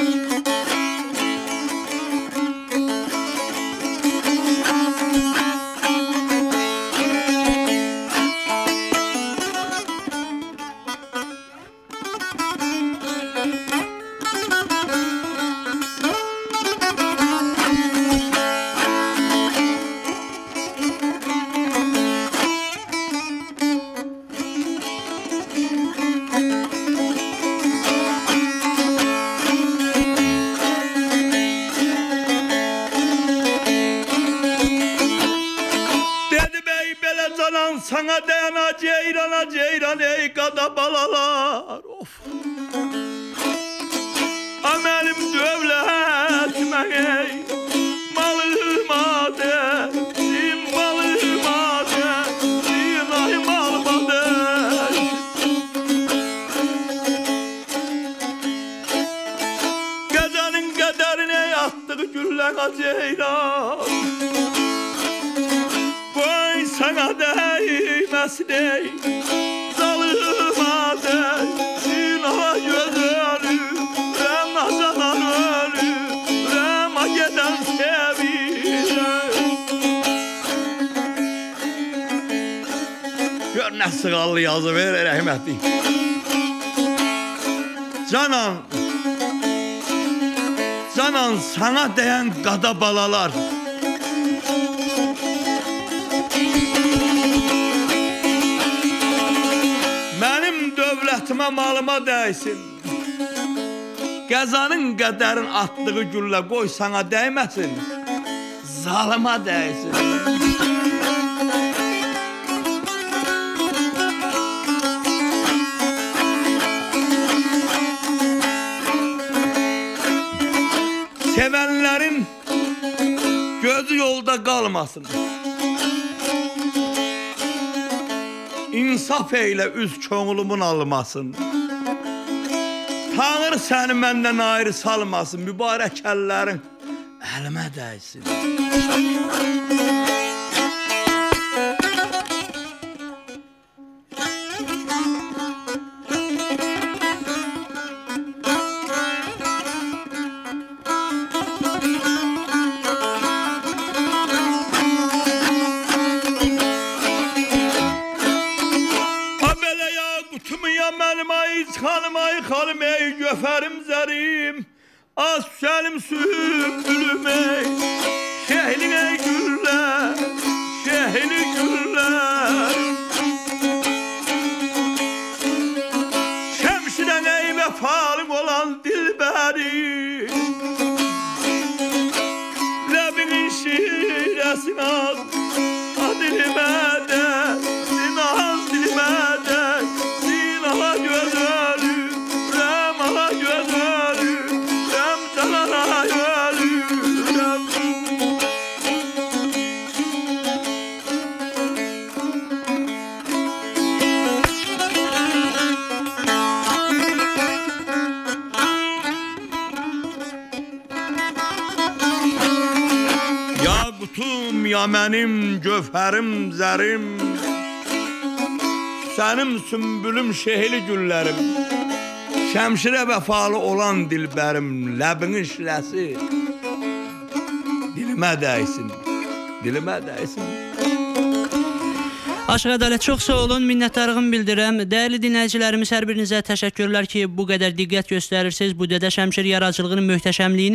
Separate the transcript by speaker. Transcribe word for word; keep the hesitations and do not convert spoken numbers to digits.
Speaker 1: Sana dayana ceyrana ceyran ey qada balalar of. Aməlim dövlətmə ey malıma de, sim malıma de, sim ay malıma de. Gecenin qədərinə yatdığı gülləğə ceyran, sana değmesin ey zalıma dey, zina gözörü, rema canan ölü, rema geden sevilir. Gör nə sığallı yazı ver rəhmətli. Canan, canan sana değen qada balalar, dövlətimə malıma dəysin. Qəzanın qədərin atdığı güllə qoy sana dəyməsin, zalıma dəysin. Sevənlərin gözü yolda qalmasın. İnsaf eyle üz çoğulumun almasın. Tanrı səni məndən ayrı salmasın. Mübarək əllərin əlimə dəysin. Xanım ay xanım ey göfərim zərim, az səlim sümbülüm ey, şehli ey güller, şehli güller. Şəmşidən ey vəfalım olan dilbərim, ləbinin şirəsin az, a dilimə də, sinaz dilimə də, sinala gözəl. Yaqutum ya mənim gövhərim zərim, sənim sümbülüm şehli güllərim, şəmşirə vəfalı olan dilbərim, ləbinin şiləsi dilimə dəysin, dilimə dəysin.
Speaker 2: Aşıq Ədalət, çox sağ olun, minnətdarlığımı bildirəm. Dəyərli dinləyicilərimiz, hər birinizə təşəkkürlər ki, bu qədər diqqət göstərirsiniz bu Dədə Şəmşir yaradıcılığının möhtəşəmliyini